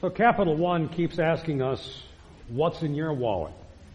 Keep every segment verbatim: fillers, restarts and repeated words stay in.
So Capital One keeps asking us, what's in your wallet?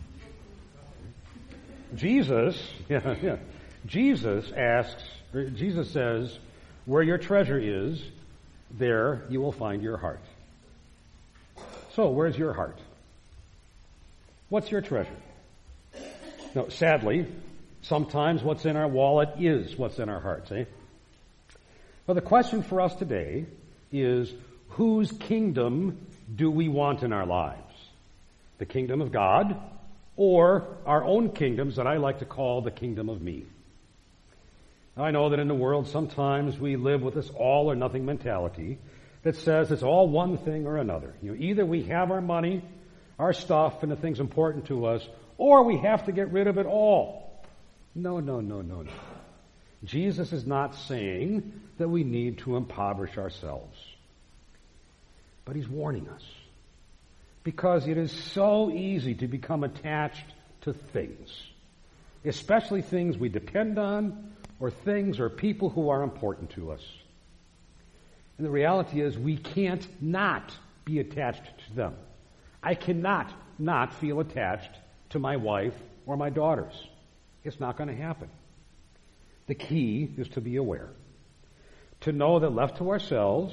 Jesus, yeah, yeah. Jesus asks, or Jesus says, where your treasure is, there you will find your heart. So, where's your heart? What's your treasure? Now, sadly, sometimes what's in our wallet is what's in our hearts, eh? Well, the question for us today is, whose kingdom do we want in our lives? The kingdom of God, or our own kingdoms that I like to call the kingdom of me? I know that in the world sometimes we live with this all or nothing mentality that says it's all one thing or another. You know, either we have our money, our stuff, and the things important to us, or we have to get rid of it all. No, no, no, no, no. Jesus is not saying that we need to impoverish ourselves. But he's warning us. Because it is so easy to become attached to things. Especially things we depend on, or things or people who are important to us. And the reality is we can't not be attached to them. I cannot not feel attached to my wife or my daughters. It's not going to happen. The key is to be aware. To know that left to ourselves,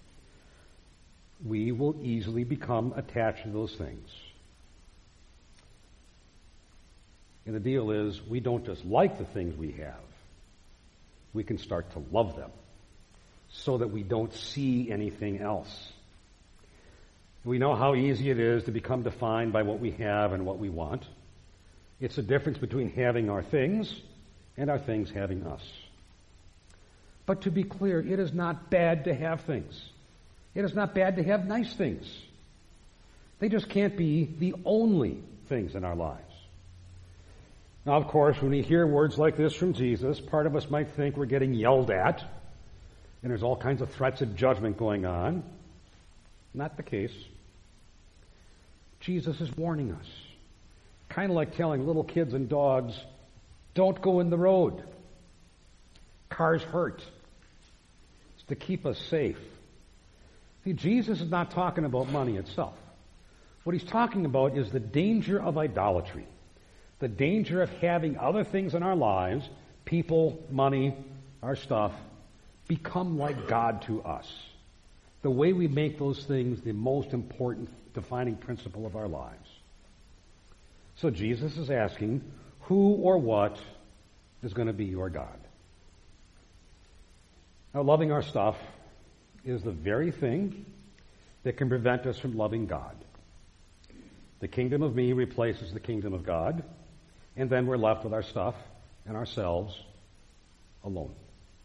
we will easily become attached to those things. And the deal is, we don't just like the things we have. We can start to love them so that we don't see anything else. We know how easy it is to become defined by what we have and what we want. It's the difference between having our things and our things having us. But to be clear, it is not bad to have things. It is not bad to have nice things. They just can't be the only things in our lives. Now, of course, when we hear words like this from Jesus, part of us might think we're getting yelled at, and there's all kinds of threats of judgment going on. Not the case. Jesus is warning us. Kind of like telling little kids and dogs, don't go in the road. Cars hurt. It's to keep us safe. See, Jesus is not talking about money itself. What he's talking about is the danger of idolatry. The danger of having other things in our lives, people, money, our stuff, become like God to us. The way we make those things the most important defining principle of our lives. So Jesus is asking, who or what is going to be your God? Now, loving our stuff is the very thing that can prevent us from loving God. The kingdom of me replaces the kingdom of God, and then we're left with our stuff and ourselves alone.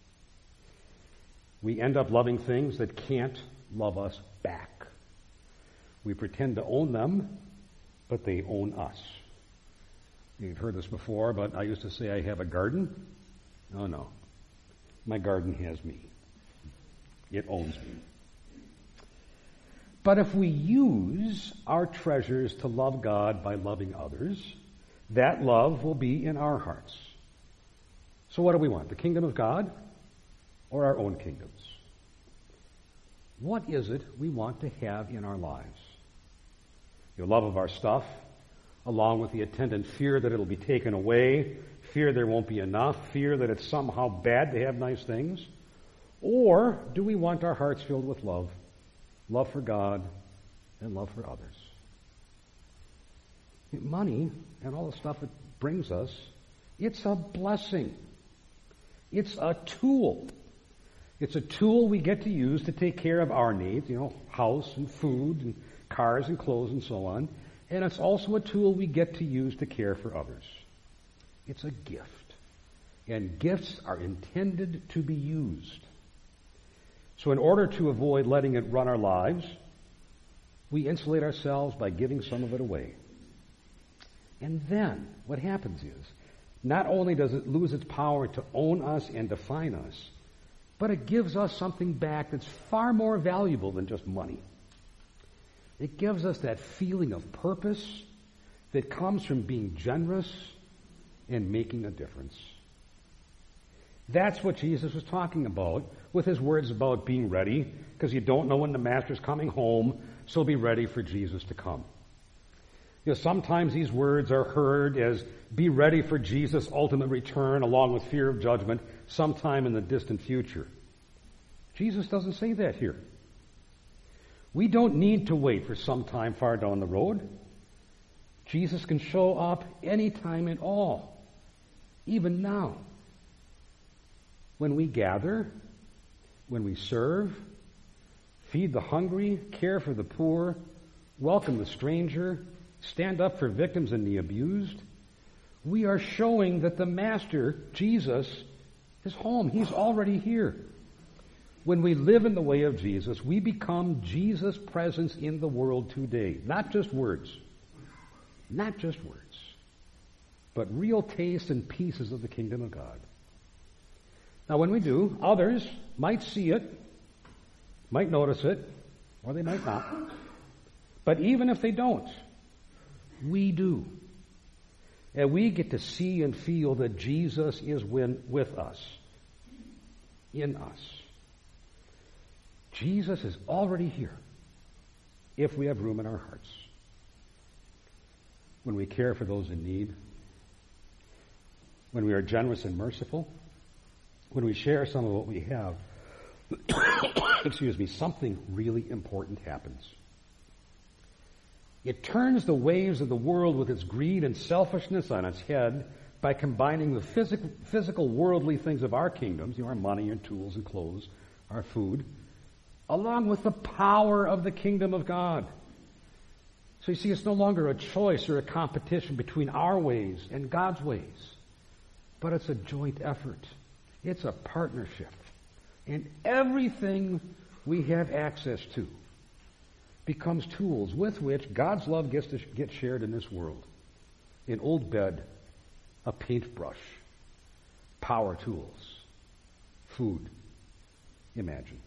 We end up loving things that can't love us back. We pretend to own them, but they own us. You've heard this before, but I used to say I have a garden. Oh, no. My garden has me. It owns me. But if we use our treasures to love God by loving others, that love will be in our hearts. So what do we want? The kingdom of God or our own kingdoms? What is it we want to have in our lives? The love of our stuff, along with the attendant fear that it'll be taken away, fear there won't be enough, fear that it's somehow bad to have nice things? Or do we want our hearts filled with love, love for God and love for others? Money and all the stuff it brings us, it's a blessing. It's a tool. It's a tool we get to use to take care of our needs, you know, house and food and cars and clothes and so on. And it's also a tool we get to use to care for others. It's a gift. And gifts are intended to be used. So in order to avoid letting it run our lives, we insulate ourselves by giving some of it away. And then what happens is, not only does it lose its power to own us and define us, but it gives us something back that's far more valuable than just money. It gives us that feeling of purpose that comes from being generous and making a difference. That's what Jesus was talking about with his words about being ready, because you don't know when the master's coming home. so be ready for Jesus to come. You know, sometimes these words are heard as be ready for Jesus' ultimate return along with fear of judgment sometime in the distant future. Jesus doesn't say that here. We don't need to wait for some time far down the road. Jesus can show up any time at all, even now. When we gather, when we serve, feed the hungry, care for the poor, welcome the stranger, stand up for victims and the abused, we are showing that the Master, Jesus, is home. He's already here. When we live in the way of Jesus, we become Jesus' presence in the world today. Not just words. Not just words. But real taste and pieces of the kingdom of God. Now when we do, others might see it, might notice it, or they might not. But even if they don't, we do. And we get to see and feel that Jesus is with us, in us. Jesus is already here if we have room in our hearts. When we care for those in need, when we are generous and merciful, when we share some of what we have, excuse me, something really important happens. It turns the waves of the world with its greed and selfishness on its head by combining the physical, physical worldly things of our kingdoms, you know, our money and tools and clothes, our food, along with the power of the kingdom of God. So you see, it's no longer a choice or a competition between our ways and God's ways, but it's a joint effort. It's a partnership. And everything we have access to becomes tools with which God's love gets to get shared in this world. An old bed, a paintbrush, power tools, food. Imagine.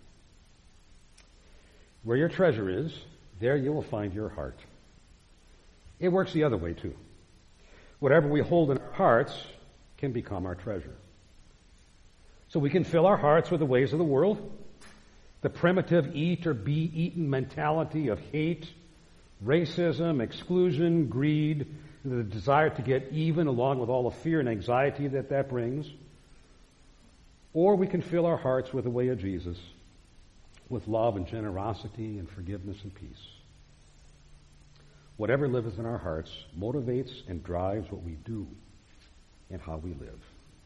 Where your treasure is, there you will find your heart. It works the other way too. Whatever we hold in our hearts can become our treasure. So we can fill our hearts with the ways of the world, the primitive eat or be eaten mentality of hate, racism, exclusion, greed, the desire to get even along with all the fear and anxiety that that brings. Or we can fill our hearts with the way of Jesus, with love and generosity and forgiveness and peace. Whatever lives in our hearts motivates and drives what we do and how we live.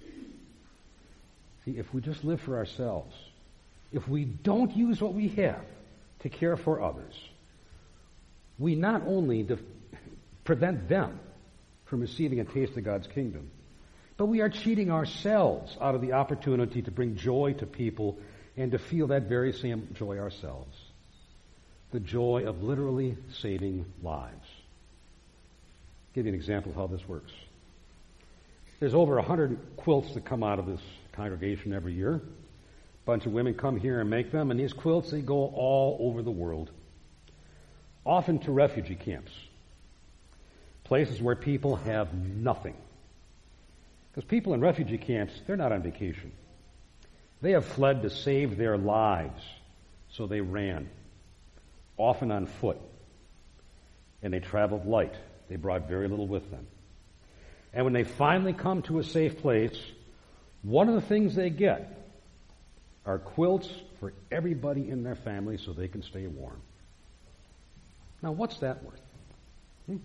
See, if we just live for ourselves, if we don't use what we have to care for others, we not only def- prevent them from receiving a taste of God's kingdom, but we are cheating ourselves out of the opportunity to bring joy to people and to feel that very same joy ourselves. The joy of literally saving lives. I'll give you an example of how this works. There's over a hundred quilts that come out of this congregation every year. A bunch of women come here and make them, and these quilts, they go all over the world. Often to refugee camps. Places where people have nothing. Because people in refugee camps, they're not on vacation. They have fled to save their lives, so they ran, often on foot. And they traveled light. They brought very little with them. And when they finally come to a safe place, one of the things they get are quilts for everybody in their family so they can stay warm. Now, what's that worth? Hmm?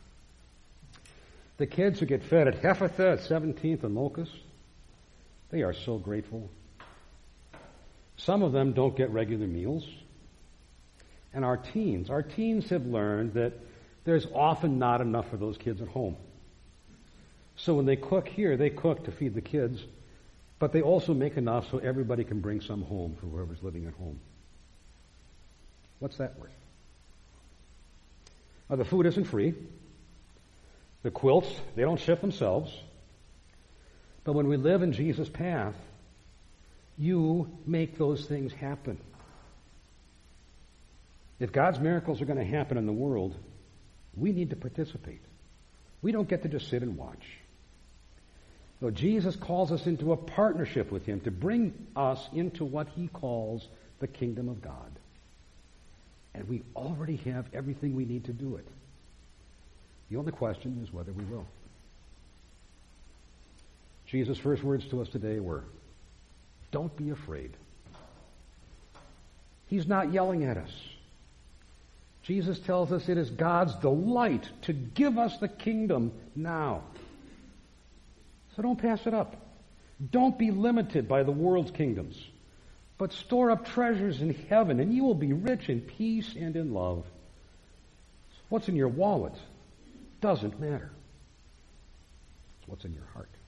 The kids who get fed at Hephatha, at seventeenth and Locust, they are so grateful. Some of them don't get regular meals. And our teens, our teens have learned that there's often not enough for those kids at home. So when they cook here, they cook to feed the kids, but they also make enough so everybody can bring some home for whoever's living at home. What's that worth? Now, the food isn't free. The quilts, they don't ship themselves. But when we live in Jesus' path, you make those things happen. If God's miracles are going to happen in the world, we need to participate. We don't get to just sit and watch. So Jesus calls us into a partnership with Him to bring us into what He calls the kingdom of God. And we already have everything we need to do it. The only question is whether we will. Jesus' first words to us today were, don't be afraid. He's not yelling at us. Jesus tells us it is God's delight to give us the kingdom now. So don't pass it up. Don't be limited by the world's kingdoms, but store up treasures in heaven, and you will be rich in peace and in love. What's in your wallet doesn't matter. It's what's in your heart.